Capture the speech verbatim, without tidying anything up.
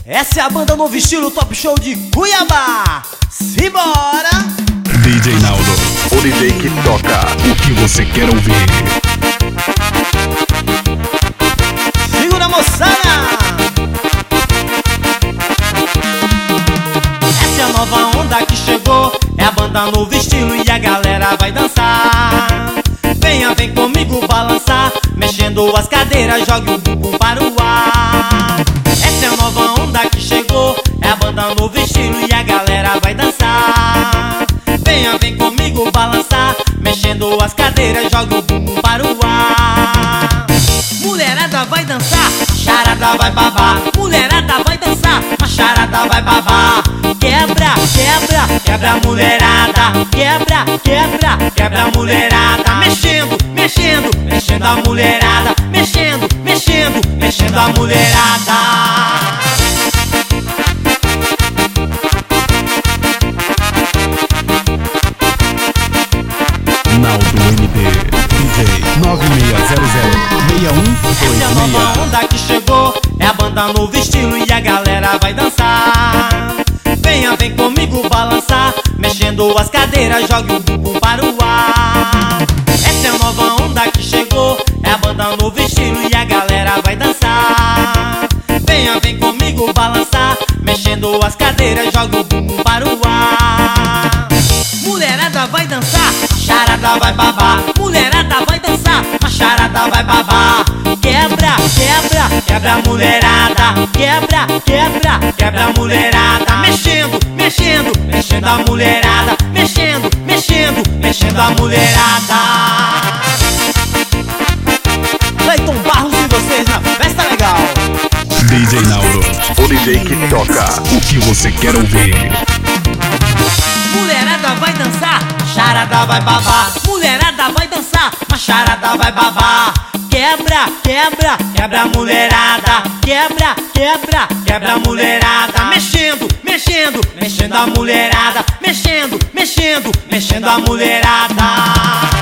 Essa é a banda Novo Estilo Top Show de Cuiabá. Simbora! D J Naldo, o D J que toca o que você quer ouvir. Segura, moçada! Essa é a nova onda que chegou, é a banda Novo Estilo e a galera vai dançar. Venha, vem comigo balançar, mexendo as cadeiras, jogue o bumbum para o ar. Essa é a nova onda que chegou, é a banda Novo Estilo e a galera vai dançar. Venha, vem comigo balançar, mexendo as cadeiras, jogue o bumbum para o ar. Mulherada vai dançar, charada vai babar. Mulherada vai dançar, a charada vai babar. Quebra, quebra, quebra a mulherada. Quebra, quebra, quebra a mulherada. Mexendo, mexendo, mexendo a mulherada. Mexendo, mexendo, mexendo a mulherada. Naldo M D, D J nove seis zero zero seis um dois seis. Essa é a nova onda que chegou, é a banda Novo Estilo e a galera vai dançar. Venha, vem comigo balançar, mexendo as cadeiras, jogue o bumbum para o ar. Essa é a nova onda que chegou, é a banda Novo Estilo e a galera vai dançar. Venha, vem comigo balançar, mexendo as cadeiras, jogue o bumbum para o ar. Mulherada vai dançar, charada vai babar. Mulherada vai dançar, a charada vai babar. Quebra, quebra, quebra a mulherada. Quebra, quebra, quebra a mulherada. Mexendo, mexendo, mexendo a mulherada. Mexendo, mexendo, mexendo a mulherada. Cleiton Barros e vocês na festa legal. D J Naldo, o D J que toca o que você quer ouvir. Mulherada vai dançar, charada vai babar. Mulherada vai dançar, a charada vai babar. Quebra, quebra, quebra a mulherada. Quebra, quebra, quebra a mulherada. Mexendo, mexendo, mexendo a mulherada. Mexendo, mexendo, mexendo a mulherada.